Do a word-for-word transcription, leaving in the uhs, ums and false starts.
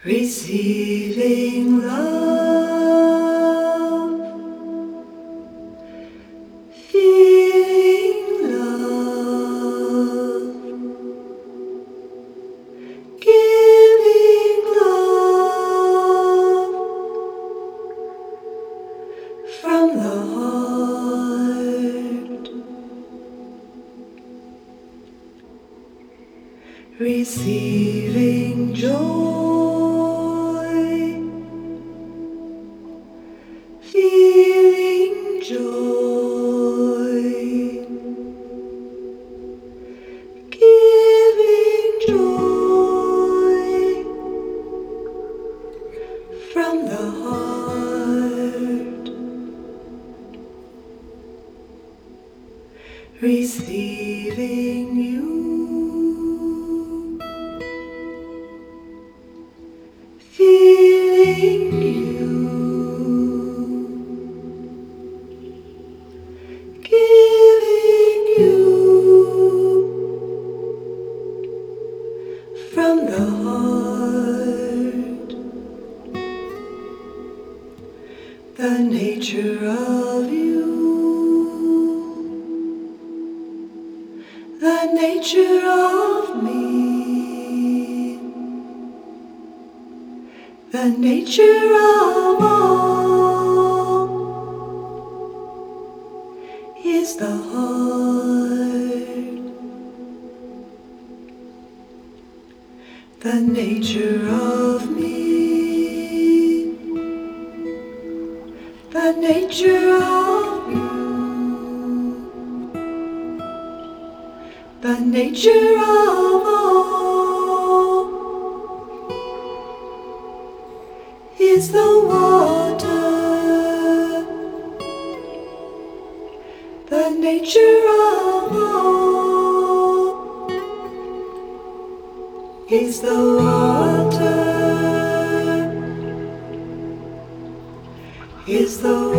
Receiving love, feeling love, giving love from the heart, receiving joy. Feeling joy, giving joy from the heart, receiving you, feeling you. From the heart, the nature of you, the nature of me, the nature of all is the heart. The nature of me, the nature of you, the nature of all is the water. The nature of all is the water, is the